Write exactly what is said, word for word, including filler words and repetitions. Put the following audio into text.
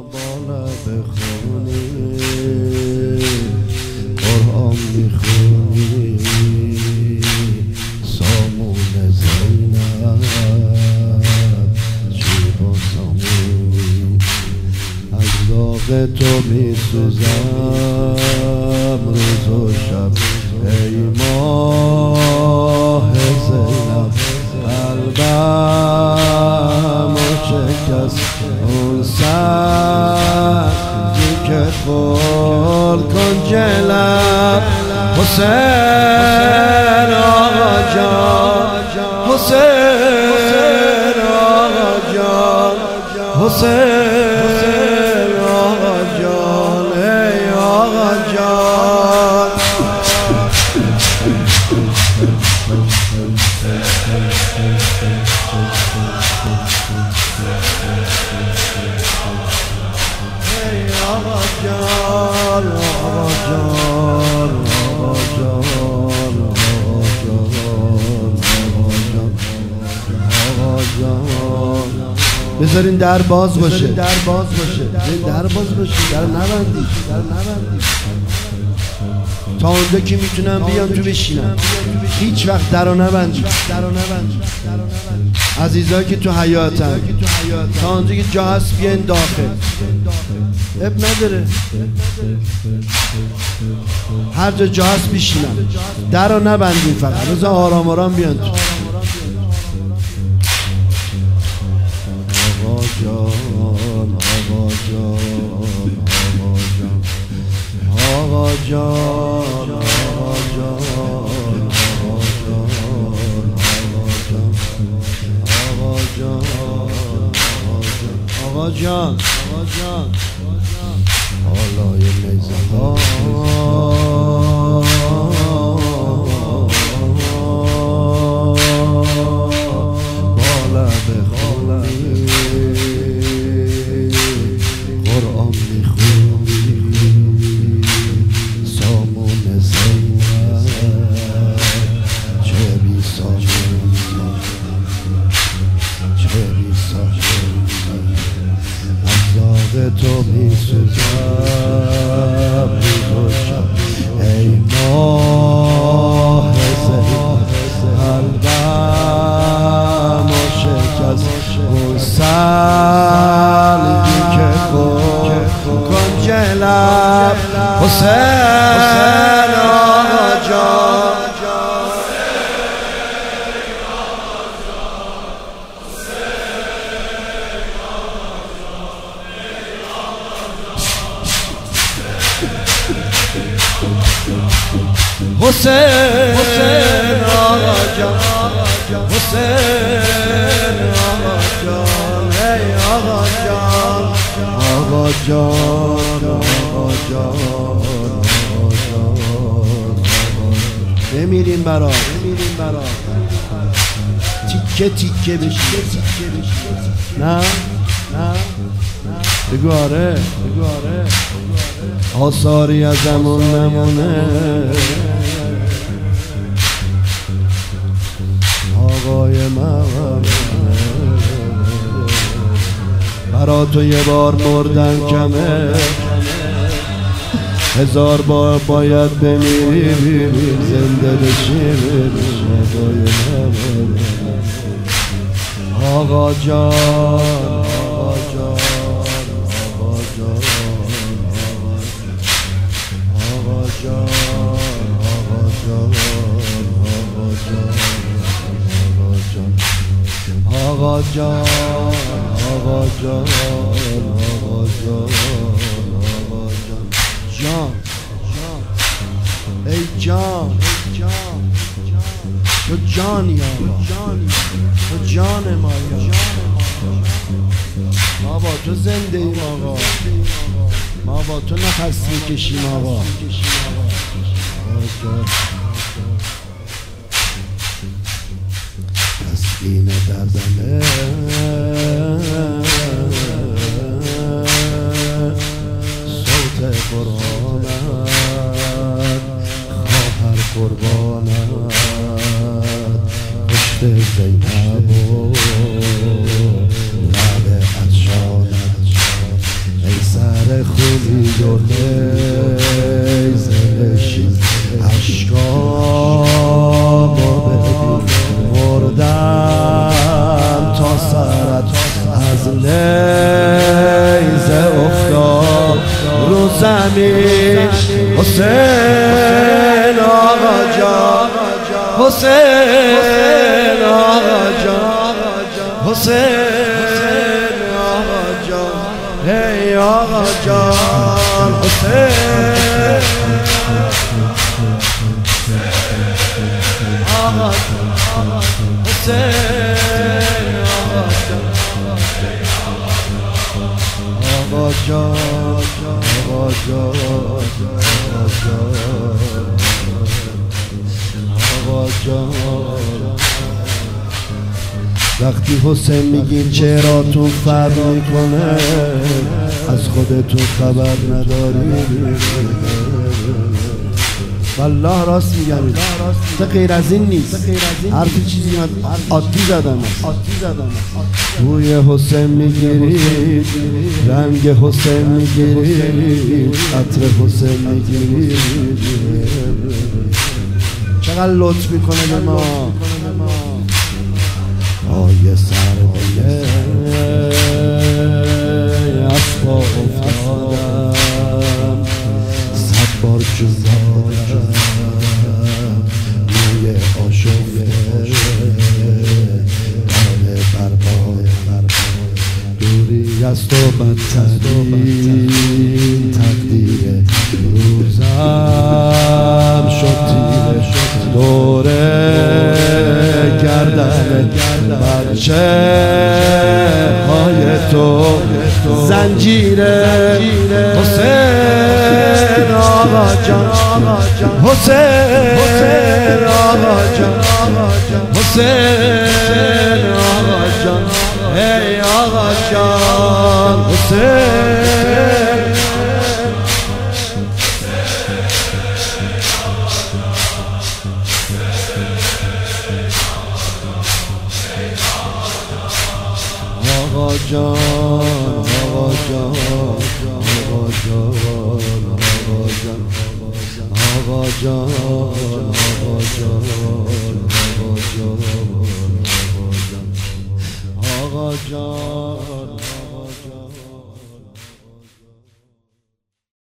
بالا بخونی قرآن میخونی سامون زینب چی با سامونی از داغ تو میسوزم روز و شب ای ماه زینب قلبم و شکست اون سنگی که خورد کن جلب حسین آقا جان حسین آقا جان حسین آقا جان ای آقا جان ای آقا جان آقا جان آقا جان آقا جان بذارین در باز باشه در باز باشه در باز باشه در نبندی در نبندی تا اونجا که میتونم بیان تو بشینم هیچ وقت در رو نبندی عزیزایی که تو حیاتن تا اونجا که جا هست بیاین داخل اب نداره هر جا جا هست بشینم در رو نبندین فقط روز آرام آرام بیان تو آقا جان آقا جان آقا جان آقا جان آقا جان آقا جان آقا جان بالای میزبان بالا بخونی قرآن میخونی سامون زینب چه بی سامون چه بی سامون از داغ تو میسوزم روز و شب ای ماه زینب قلبم و شکست اون سنگی که خورد کن جلب حسین آقا جان حسین آقا جان حسین آقا جان ای آقا جان آقا جان آقا جان بمیرین برا بمیرین برا تیکه تیکه بشی نه نه بگو آره بگو آره آثاری ازمون نمونه آقای من برا تو یه بار مردن کمه هزار بار باید بمیری زنده بشی آقای من آقا جان آقا جان آقا جان آقا جان آقا جان آقا جان آقا جان آقا جان آقا جان جان ای جان تو جانی آقا تو جان ما ما با تو زنده ایم آقا ما با تو نفس میکشیم آقا تسکین دردمه صوت قرآنت خواهر قربانت پشت زینب و لب عطشانت ای زمین حسین آقا جان حسین آقا جان حسین آقا جان ای آقا جان حسین آقا حسین آقا جان آقا جان آقا جان وقتی حسین میگین چهراتون فرق میکنه از خودتون خبر ندارید والله راست میگم تا غیر از این نیست حرف چیزی عادی زدن بوی حسین میگیرید رنگ حسین میگیرید عطر حسین میگیرید چقدر لطف میکنه به ما آیه سر بله از پا افتادم صد بار جون دادم موی آشفته داله برپای دوری از تو بدترین تقدیر روزم شد تیره دوره گردن بچه های تو زنجیره حسین آقا جان حسین آقا جان حسین آقا جان ای آقا جان حسین آقا جان آقا جان آقا جان آقا جان آقا جان آقا جان آقا جان آقا جان